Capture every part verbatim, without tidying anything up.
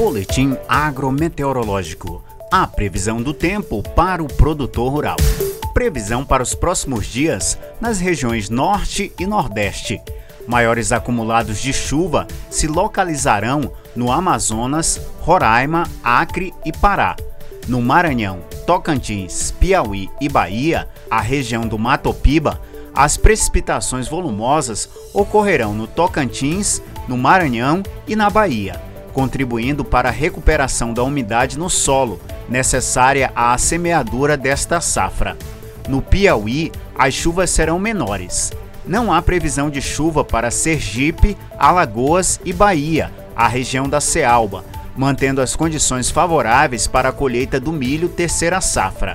Boletim agrometeorológico. A previsão do tempo para o produtor rural. Previsão para os próximos dias nas regiões Norte e Nordeste. Maiores acumulados de chuva se localizarão no Amazonas, Roraima, Acre e Pará. No Maranhão, Tocantins, Piauí e Bahia, a região do Mato Piba, as precipitações volumosas ocorrerão no Tocantins, no Maranhão e na Bahia, contribuindo para a recuperação da umidade no solo, necessária à semeadura desta safra. No Piauí, as chuvas serão menores. Não há previsão de chuva para Sergipe, Alagoas e Bahia, a região da Cealba, mantendo as condições favoráveis para a colheita do milho terceira safra.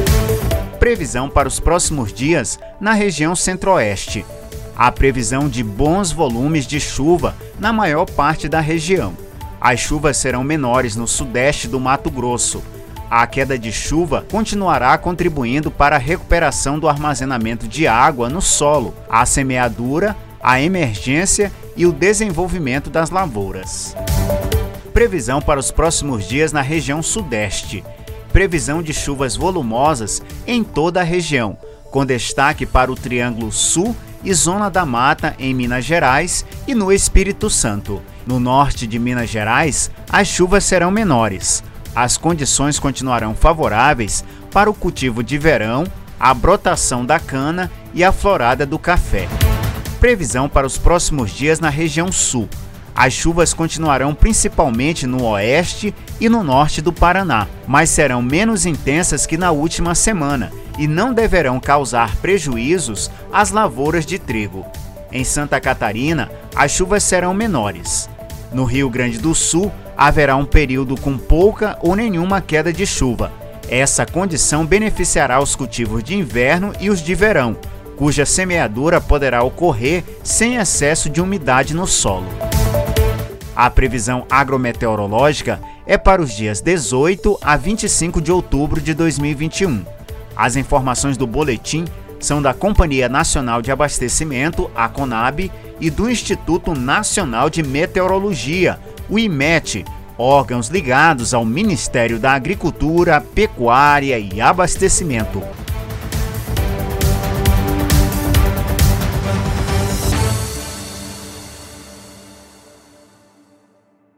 Previsão para os próximos dias na região Centro-Oeste. Há previsão de bons volumes de chuva na maior parte da região. As chuvas serão menores no sudeste do Mato Grosso. A queda de chuva continuará contribuindo para a recuperação do armazenamento de água no solo, a semeadura, a emergência e o desenvolvimento das lavouras. Previsão para os próximos dias na região sudeste. Previsão de chuvas volumosas em toda a região, com destaque para o Triângulo Sul e Zona da Mata em Minas Gerais e no Espírito Santo. No norte de Minas Gerais, as chuvas serão menores. As condições continuarão favoráveis para o cultivo de verão, a brotação da cana e a florada do café. Previsão para os próximos dias na região sul. As chuvas continuarão principalmente no oeste e no norte do Paraná, mas serão menos intensas que na última semana e não deverão causar prejuízos às lavouras de trigo. Em Santa Catarina, as chuvas serão menores. No Rio Grande do Sul, haverá um período com pouca ou nenhuma queda de chuva. Essa condição beneficiará os cultivos de inverno e os de verão, cuja semeadura poderá ocorrer sem excesso de umidade no solo. A previsão agrometeorológica é para os dias dezoito a vinte e cinco de outubro de dois mil e vinte e um. As informações do boletim são da Companhia Nacional de Abastecimento, a CONAB, e do Instituto Nacional de Meteorologia, o IMET, órgãos ligados ao Ministério da Agricultura, Pecuária e Abastecimento.